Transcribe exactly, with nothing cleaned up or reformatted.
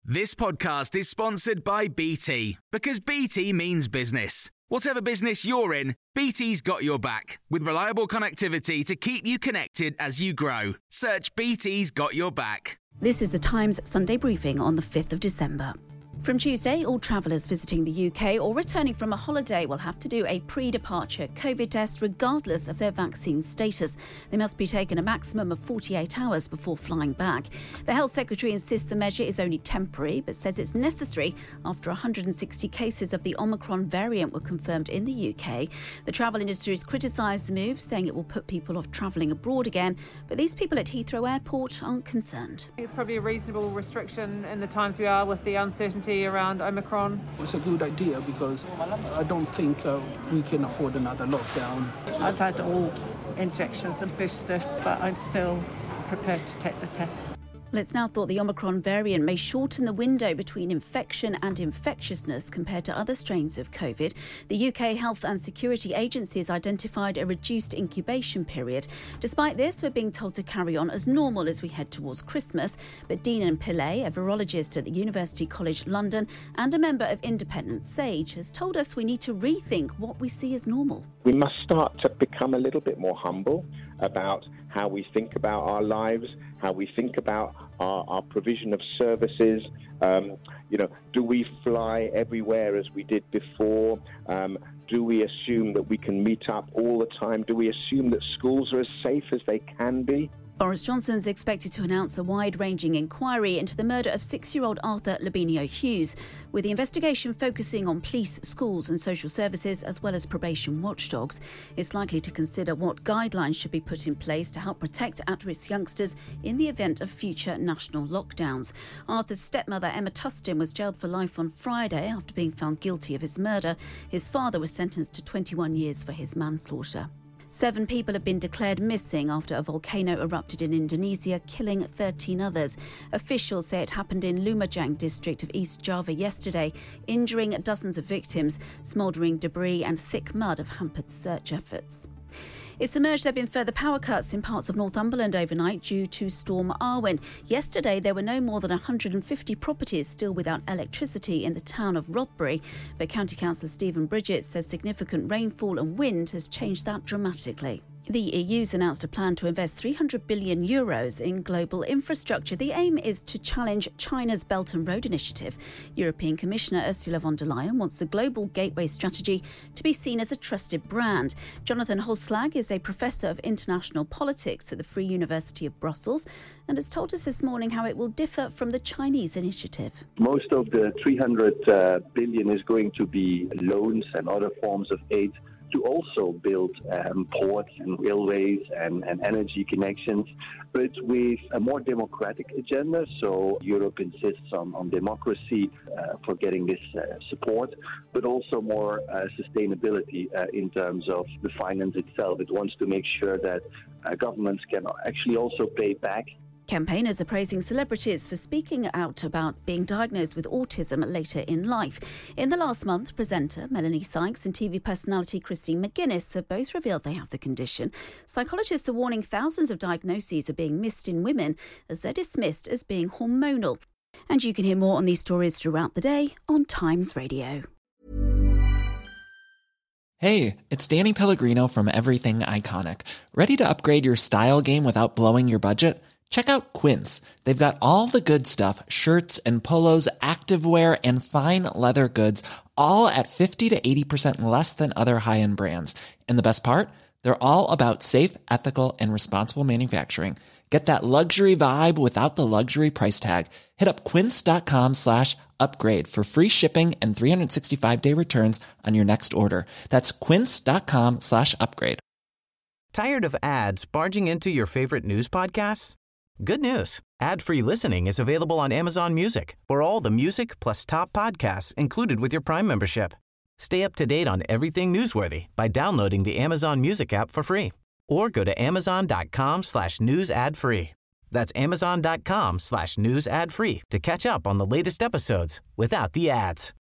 This podcast is sponsored by B T, because B T means business. Whatever business you're in, B T's got your back, with reliable connectivity to keep you connected as you grow. Search B T's got your back. This is the Times Sunday briefing on the fifth of December. From Tuesday, all travellers visiting the U K or returning from a holiday will have to do a pre-departure COVID test regardless of their vaccine status. They must be taken a maximum of forty-eight hours before flying back. The Health Secretary insists the measure is only temporary, but says it's necessary after one hundred sixty cases of the Omicron variant were confirmed in the U K. The travel industry has criticised the move, saying it will put people off travelling abroad again, but these people at Heathrow Airport aren't concerned. It's probably a reasonable restriction in the times we are with the uncertainty around Omicron. It's a good idea because I don't think uh, we can afford another lockdown. I've had all injections and boosters, but I'm still prepared to take the test. Well, it's now thought the Omicron variant may shorten the window between infection and infectiousness compared to other strains of COVID. The U K Health and Security Agency has identified a reduced incubation period. Despite this, we're being told to carry on as normal as we head towards Christmas. But Dean Pillay, a virologist at the University College London and a member of Independent Sage, has told us we need to rethink what we see as normal. We must start to become a little bit more humble about how we think about our lives, how we think about our, our provision of services. Um, you know, do we fly everywhere as we did before? Um, do we assume that we can meet up all the time? Do we assume that schools are as safe as they can be? Boris Johnson is expected to announce a wide-ranging inquiry into the murder of six-year-old Arthur Lavinio Hughes, with the investigation focusing on police, schools and social services, as well as probation watchdogs. It's likely to consider what guidelines should be put in place to help protect at-risk youngsters in the event of future national lockdowns. Arthur's stepmother, Emma Tustin, was jailed for life on Friday after being found guilty of his murder. His father was sentenced to twenty-one years for his manslaughter. Seven people have been declared missing after a volcano erupted in Indonesia, killing thirteen others. Officials say it happened in Lumajang district of East Java yesterday, injuring dozens of victims. Smouldering debris and thick mud have hampered search efforts. It's emerged there have been further power cuts in parts of Northumberland overnight due to Storm Arwen. Yesterday, there were no more than one hundred fifty properties still without electricity in the town of Rothbury. But County Councillor Stephen Bridget says significant rainfall and wind has changed that dramatically. The E U's announced a plan to invest three hundred billion euros in global infrastructure. The aim is to challenge China's Belt and Road Initiative. European Commissioner Ursula von der Leyen wants the global gateway strategy to be seen as a trusted brand. Jonathan Holslag is a professor of international politics at the Free University of Brussels and has told us this morning how it will differ from the Chinese initiative. Most of the three hundred uh, billion is going to be loans and other forms of aid to also build um, ports and railways and, and energy connections, but with a more democratic agenda. So Europe insists on, on democracy uh, for getting this uh, support, but also more uh, sustainability uh, in terms of the finance itself. It wants to make sure that uh, governments can actually also pay back. Campaigners are praising celebrities for speaking out about being diagnosed with autism later in life. In the last month, presenter Melanie Sykes and T V personality Christine McGuinness have both revealed they have the condition. Psychologists are warning thousands of diagnoses are being missed in women as they're dismissed as being hormonal. And you can hear more on these stories throughout the day on Times Radio. Hey, it's Danny Pellegrino from Everything Iconic. Ready to upgrade your style game without blowing your budget? Check out Quince. They've got all the good stuff, shirts and polos, activewear, and fine leather goods, all at fifty to eighty percent less than other high-end brands. And the best part? They're all about safe, ethical, and responsible manufacturing. Get that luxury vibe without the luxury price tag. Hit up quince.com slash upgrade for free shipping and three sixty-five day returns on your next order. That's quince.com slash upgrade. Tired of ads barging into your favorite news podcasts? Good news. Ad-free listening is available on Amazon Music for all the music plus top podcasts included with your Prime membership. Stay up to date on everything newsworthy by downloading the Amazon Music app for free or go to amazon.com slash news ad free. That's amazon.com slash news ad free to catch up on the latest episodes without the ads.